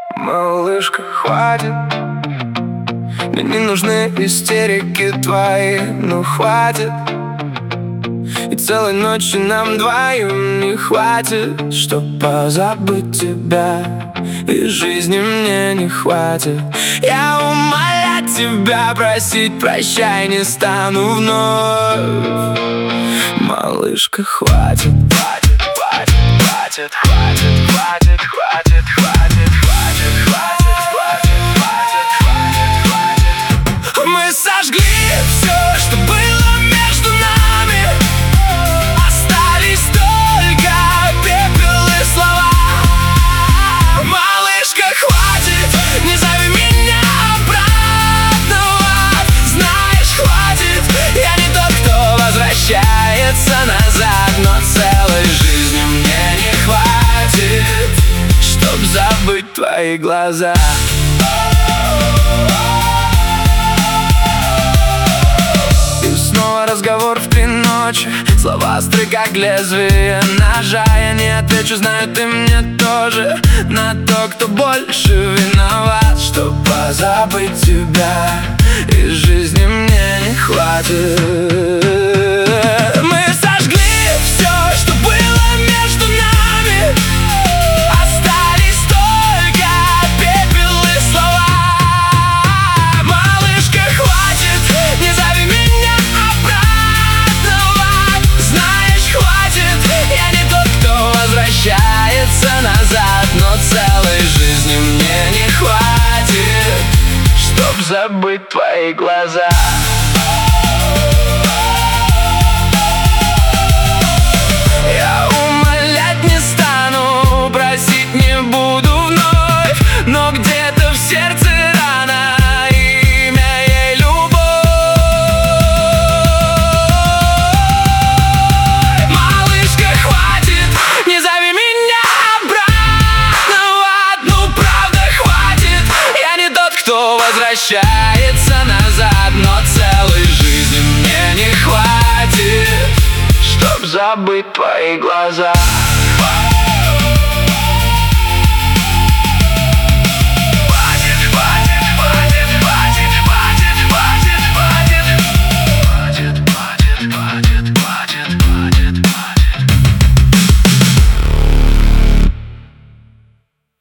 Малышка, хватит. Мне не нужны истерики твои, ну хватит. И целой ночи нам двоим не хватит, чтоб позабыть тебя. И жизни мне не хватит. Я умолять тебя просить, прощай не стану вновь. Малышка, хватит, хватит, хватит, хватит, хватит, хватит, хватит, хватит, хватит, хватит, хватит, хватит, хватит. Мы сожгли все, что было между нами. Остались только пепел и слова. Малышка, хватит, не зови меня обратно. Знаешь, хватит, я не тот, кто возвращается назад. Но целой жизни мне не хватит, чтоб забыть твои глаза. И снова разговор в 3 ночи. Слова остры, как лезвие ножа. Я не отвечу, знаю, ты мне тоже. На то, кто больше виноват, чтоб позабыть тебя. И жизни мне не хватит. Мы сожгли все, что было между нами. Остались только пепел и слова. Малышка, хватит, не зови меня обратно. Знаешь, хватит, я не тот, кто возвращается назад. Но целой жизни мне не хватит, чтоб забыть твои глаза. Я умолять не стану, просить не буду вновь. Но где-то в сердце рана, имя ей любовь. Малышка, хватит, не зови меня обратно. Ну правда хватит, я не тот, кто возвращается назад. Но целой жизни мне не хватит, чтоб забыть твои глаза.